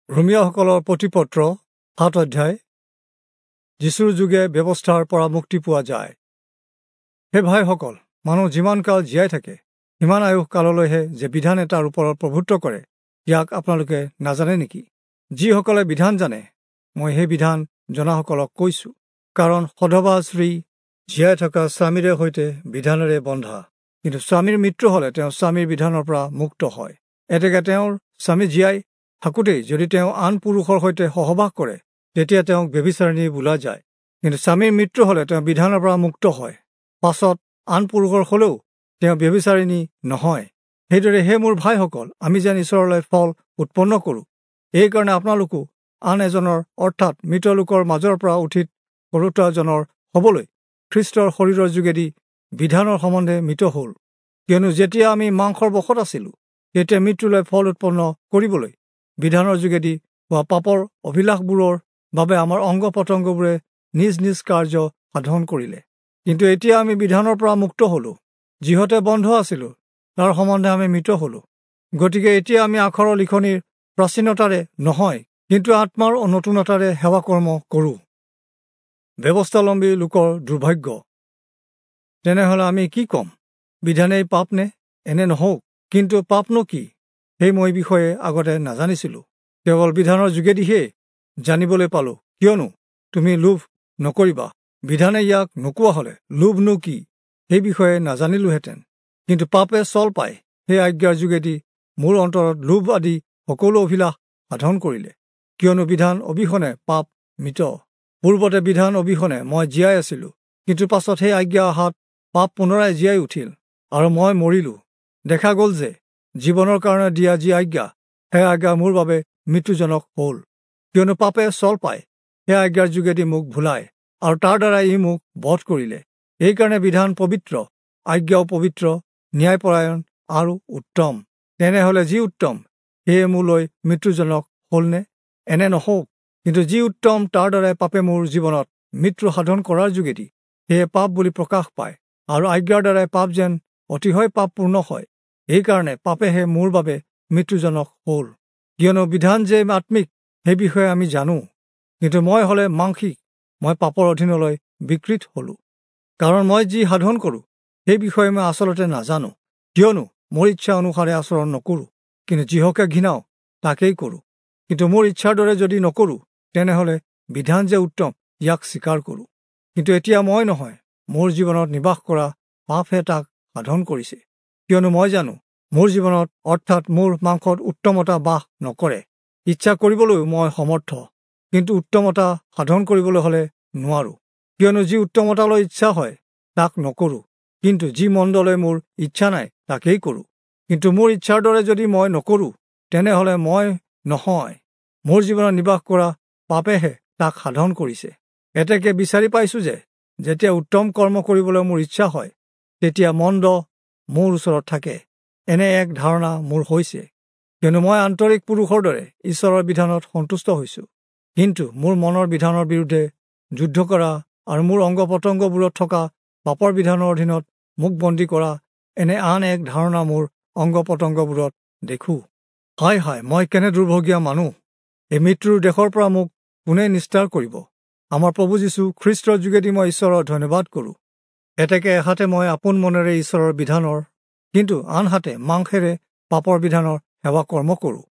ৰোমিয়াসকলৰ প্ৰতিপত্ৰ ৭ অধ্যায়। যীশুৰ যোগে ব্যৱস্থাৰ পৰা মুক্তি পোৱা যায়। হে ভাইসকল, মানুহ যিমান কাল জীয়াই থাকে সিমান আয়ুস কাললৈহে যে বিধানে তাৰ ওপৰত প্ৰভুত্ব কৰে, ইয়াক আপোনালোকে নাজানে নেকি? যিসকলে বিধান জানে, মই সেই বিধান জনাসকলক কৈছো, কাৰণ সধবা স্ত্ৰী জীয়াই থকা স্বামীৰে সৈতে বিধানেৰে বন্ধা, কিন্তু স্বামীৰ মৃত্যু হলে তেওঁ স্বামীৰ বিধানৰ পৰা মুক্ত হয়। এতেকে তেওঁৰ স্বামী জীয়াই থাকোঁতেই যদি তেওঁ আন পুৰুষৰ সৈতে সহবাস কৰে, তেতিয়া তেওঁক ব্যভিচাৰিণী বোলা যায়। কিন্তু স্বামীৰ মৃত্যু হলে তেওঁ বিধানৰ পৰা মুক্ত হয়। পাছত আন পুৰুষৰ হলেও তেওঁ ব্যভিচাৰিণী নহয়। সেইদৰে হে মোৰ ভাইসকল, আমি যেন ঈশ্বৰলৈ ফল উৎপন্ন কৰোঁ, এইকাৰণে আপোনালোকো আন এজনৰ অৰ্থাৎ মৃত লোকৰ মাজৰ পৰা উঠিত কৰোঁতাজনৰ হবলৈ খ্ৰীষ্টৰ শৰীৰৰ যোগেদি বিধানৰ সম্বন্ধে মৃত হল। কিয়নো যেতিয়া আমি মাংসৰ বশত আছিলো, তেতিয়া মৃত্যুলৈ ফল উৎপন্ন কৰিবলৈ বিধানৰ যোগেদি হোৱা পাপৰ অভিলাষবোৰৰ বাবে আমাৰ অংগ পতংগবোৰে নিজ নিজ কাৰ্য সাধন কৰিলে। কিন্তু এতিয়া আমি বিধানৰ পৰা মুক্ত হলো, যিহতে বন্ধ আছিলো তাৰ সম্বন্ধে আমি মৃত হলো। গতিকে এতিয়া আমি আখৰৰ লিখনিৰ প্ৰাচীনতাৰে নহয়, কিন্তু আত্মাৰ নতুনতাৰে সেৱা কৰ্ম কৰো। ব্যৱস্থালম্বী লোকৰ দুৰ্ভাগ্য। তেনেহলে আমি কি ক'ম? বিধানেই পাপ নে? এনে নহওক। কিন্তু পাপনো কি, সেই মই বিষয়ে আগতে নাজানিছিলো, কেৱল বিধানৰ যোগেদিহে জানিবলৈ পালো। কিয়নো তুমি লোভ নকৰিবা, বিধানে ইয়াক নোকোৱা হলে লোভনো কি সেই বিষয়ে নাজানিলোহেঁতেন। কিন্তু পাপে চল পায় সেই আজ্ঞাৰ যোগেদি মোৰ অন্তৰত লোভ আদি সকলো অভিলাষ সাধন কৰিলে। কিয়নো বিধান অবিহনে পাপ মৃত। পূৰ্বতে বিধান অবিহনে মই জীয়াই আছিলো, কিন্তু পাছত সেই আজ্ঞা অহাত পাপ পুনৰাই জীয়াই উঠিল আৰু মই মৰিলো। দেখা গল যে জীৱনৰ কাৰণে দিয়া যি আজ্ঞা, সেই আজ্ঞা মোৰ বাবে মৃত্যুজনক হল। কিয়নো পাপে চল পায় সেই আজ্ঞাৰ যোগেদি মোক ভুলাই আৰু তাৰ দ্বাৰা ই মোক বধ কৰিলে। এইকাৰণে বিধান পবিত্ৰ, আজ্ঞাও পবিত্ৰ, ন্যায়পৰায়ণ আৰু উত্তম। তেনেহলে যি উত্তম সেয়ে মোলৈ মৃত্যুজনক হলনে? এনে নহওক। কিন্তু যি উত্তম তাৰ দ্বাৰাই পাপে মোৰ জীৱনত মৃত্যু সাধন কৰাৰ যোগেদি সেয়ে পাপ বুলি প্ৰকাশ পায়, আৰু আজ্ঞাৰ দ্বাৰাই পাপ যেন অতিশয় পাপপূৰ্ণ হয়, এইকাৰণে পাপেহে মোৰ বাবে মৃত্যুজনক হল। কিয়নো বিধান যে আত্মিক সেই বিষয়ে আমি জানো, কিন্তু মই হলে মাংসিক, মই পাপৰ অধীনলৈ বিকৃত হলো। কাৰণ মই যি সাধন কৰো সেই বিষয়ে মই আচলতে নাজানো। কিয়নো মোৰ ইচ্ছা অনুসাৰে আচৰণ নকৰো, কিন্তু যিহকে ঘৃণাও তাকেই কৰো। কিন্তু মোৰ ইচ্ছাৰ দৰে যদি নকৰো, তেনেহলে বিধান যে উত্তম ইয়াক স্বীকাৰ কৰো। কিন্তু এতিয়া মই নহয়, মোৰ জীৱনত নিবাস কৰা পাপহে তাক সাধন কৰিছে। কিয়নো মই জানো মোৰ জীৱনত অৰ্থাৎ মোৰ মাংসত উত্তমতা বাস নকৰে। ইচ্ছা কৰিবলৈও মই সমৰ্থ, কিন্তু উত্তমতা সাধন কৰিবলৈ হলে নোৱাৰো। কিয়নো যি উত্তমতালৈ ইচ্ছা হয় তাক নকৰো, কিন্তু যি মন্দলৈ মোৰ ইচ্ছা নাই তাকেই কৰো। কিন্তু মোৰ ইচ্ছাৰ দৰে যদি মই নকৰো, তেনেহলে মই নহয়, মোৰ জীৱনত নিবাস কৰা পাপেহে তাক সাধন কৰিছে। এতেকে বিচাৰি পাইছো যে যেতিয়া উত্তম কৰ্ম কৰিবলৈ মোৰ ইচ্ছা হয়, তেতিয়া মন্দ মোৰ ওচৰত থাকে। এনে এক ধাৰণা মোৰ হৈছে। কিয়নো মই আন্তৰিক পুৰুষৰ দৰে ঈশ্বৰৰ বিধানত সন্তুষ্ট হৈছো, কিন্তু মোৰ মনৰ বিধানৰ বিৰুদ্ধে যুদ্ধ কৰা আৰু মোৰ অংগ পতংগবোৰত থকা পাপৰ বিধানৰ অধীনত মোক বন্দী কৰা এনে আন এক ধাৰণা মোৰ অংগ পতংগবোৰত দেখো। হায় হায়, মই কেনে দুৰ্ভগীয়া মানুহ! এই মৃত্যুৰ দেশৰ পৰা মোক কোনে নিস্তাৰ কৰিব? আমাৰ প্ৰভু যীশু খ্ৰীষ্টৰ যোগেদি মই ঈশ্বৰৰ ধন্যবাদ কৰো। এতেকে এহাতে মই আপোন মনেৰে ঈশ্বৰৰ বিধানৰ, কিন্তু আনহাতে মাংসেৰে পাপৰ বিধানৰ সেৱা কৰ্ম কৰো।